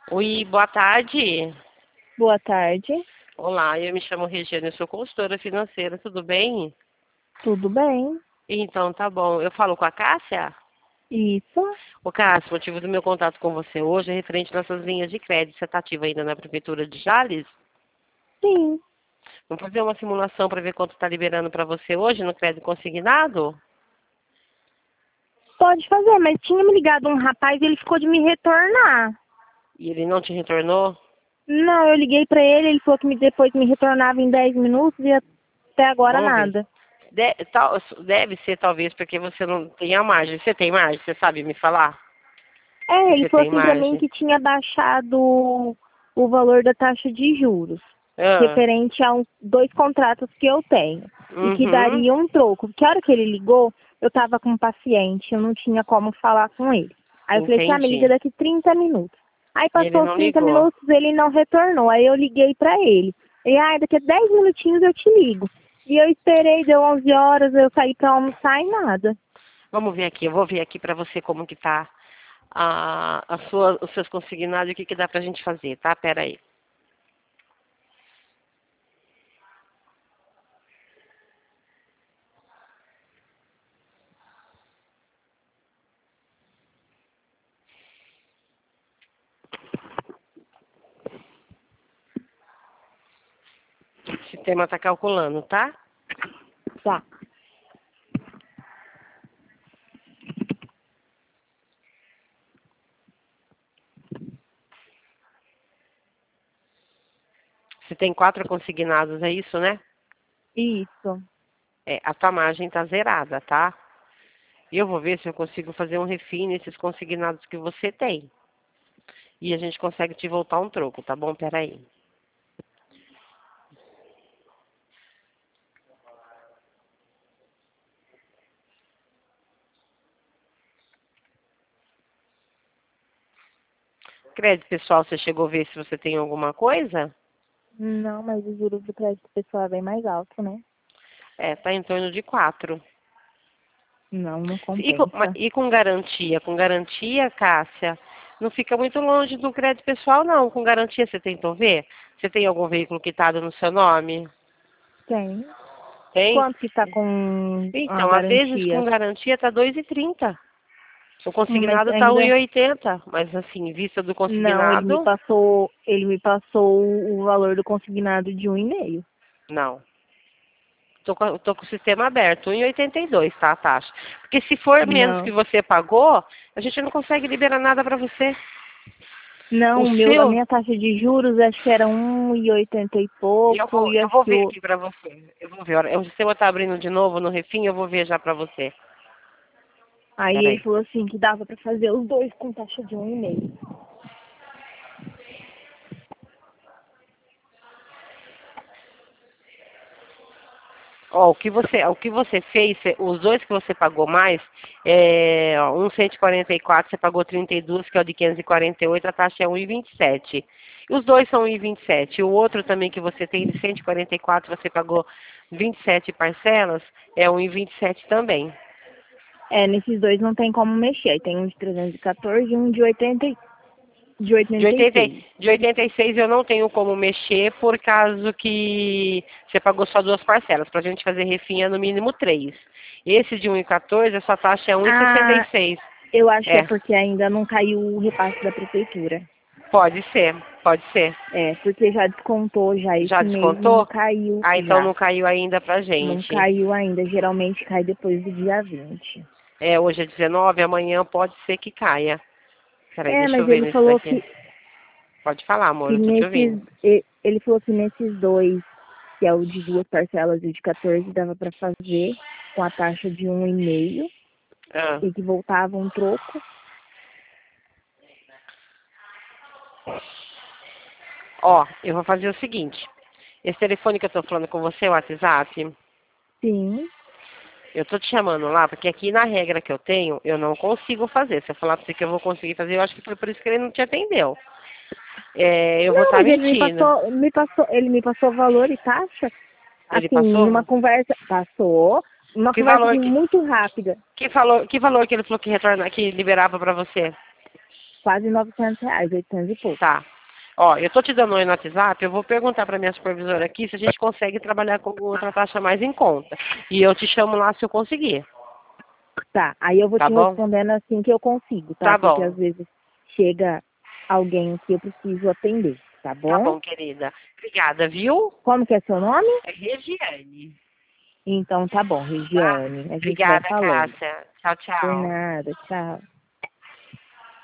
Oi, boa tarde. Boa tarde. Olá, eu me chamo Regiane, eu sou consultora financeira, tudo bem? Tudo bem? Então, tá bom. Eu falo com a Cássia? Isso? Ô, Cássia, o motivo do meu contato com você hoje é referente às nossas linhas de crédito. Você está ativa ainda na Prefeitura de Jales? Sim. Vamos fazer uma simulação para ver quanto está liberando para você hoje no crédito consignado? Pode fazer, mas tinha me ligado um rapaz e ele ficou de me retornar. E ele não te retornou? Não, eu liguei pra ele, ele falou que depois me retornava em 10 minutos e até agora Vamos ver. nada. Deve ser, talvez, porque você não tem a margem. Você tem margem? Você sabe me falar? É, Se ele você falou tem assim pra mim margem. que tinha baixado o valor da taxa de juros, Ah, referente a dois contratos que eu tenho, e que uhum, daria um troco. Porque a hora que ele ligou, eu tava com um paciente, eu não tinha como falar com ele. Aí eu falei assim, me liga entendi. daqui 30 minutos. Aí E ele passou os não 30 ligou. minutos, ele não retornou. Aí eu liguei pra ele. Daqui a 10 minutinhos eu te ligo. E eu esperei, deu 11 horas, eu saí pra almoçar e nada. Vamos ver aqui, eu vou ver aqui para você como que tá os seus consignados e o que que dá pra gente fazer, tá? Pera aí. O sistema tá calculando, tá? Tá. Você tem 4 consignados, é isso, né? Isso. É, a tua margem tá zerada, tá? E eu vou ver se eu consigo fazer um refim nesses consignados que você tem. E a gente consegue te voltar um troco, tá bom? Pera aí. Crédito pessoal, você chegou a ver se você tem alguma coisa? Não, mas os juros do crédito pessoal é bem mais alto, né? É, tá em torno de 4. Não, não E com, compensa. e com garantia? Com garantia, Cássia, não fica muito longe do crédito pessoal, não. Com garantia, você tentou ver? Você tem algum veículo quitado no seu nome? Tem. Tem? Quanto que tá com a Então, às vezes, com garantia? garantia, tá 2,30. O Mas consignado tá ainda 1,80. Mas, assim, vista do não, consignado, ele me passou o valor do consignado de 1,5. não. Tô com o sistema aberto, 1,82, tá, a taxa. Porque se for menos que Não. você pagou, a gente não consegue liberar nada para você. Não, O a seu, minha taxa de juros acho que era 1,80 e pouco e eu acho vou que ver aqui para você. Eu vou ver. O sistema tá abrindo de novo no refim, eu vou ver já para você. aí ele Peraí. falou assim que dava pra fazer os dois com taxa de 1,5. Ó, o que você fez, os dois que você pagou mais, um 144, você pagou 32, que é o de 548, a taxa é 1,27. Os dois são 1,27. O outro também que você tem de 144, você pagou 27 parcelas, é 1,27 também. É, nesses dois não tem como mexer. Aí tem um de 314 e um de 80, de De 80, 86. de 86 eu não tenho como mexer por causa que você pagou só 2 parcelas. Para a gente fazer refinha no mínimo 3. Esse de 1,14, a sua taxa é Ah, 1,66. eu acho que é É, porque ainda não caiu o repasse da prefeitura. pode ser, pode ser. É, porque já descontou já Já esse mês e não descontou? caiu Ah, então já. não caiu ainda pra Não gente. caiu ainda. Geralmente cai depois do dia 20. É, hoje é 19, amanhã pode ser que caia. Peraí, É, deixa eu mas ver ele nesse falou daqui. Pode falar, amor, que eu tô te ouvindo. ele falou que nesses dois, que é o de duas parcelas e o de 14, dava para fazer com a taxa de 1,5 Ah, e que voltava um troco. ó, eu vou fazer o seguinte. Esse telefone que eu tô falando com você, o WhatsApp, Sim. eu tô te chamando lá, porque aqui na regra que eu tenho, eu não consigo fazer. Se eu falar pra você que eu vou conseguir fazer, eu acho que foi por isso que ele não te atendeu. É, eu vou Não, estar mas mentindo. ele me passou valor e taxa, Ele assim, numa passou? conversa, passou, numa Que conversa valor assim que, muito rápida. que valor que ele falou que retorna, que liberava pra você? quase R$ 900, 800 e pouco. Tá. Ó, eu tô te dando um oi no WhatsApp, eu vou perguntar pra minha supervisora aqui se a gente consegue trabalhar com outra taxa mais em conta. E eu te chamo lá se eu conseguir. Tá, aí eu vou Tá te bom? respondendo assim que eu consigo, tá? Tá Porque bom. às vezes chega alguém que eu preciso atender, tá Tá bom? bom, querida. Obrigada, viu? Como que é seu nome? É Regiane. Então tá bom, Tá? Regiane. A gente vai Obrigada, falando. Cássia. Tchau, Por tchau. nada, tchau.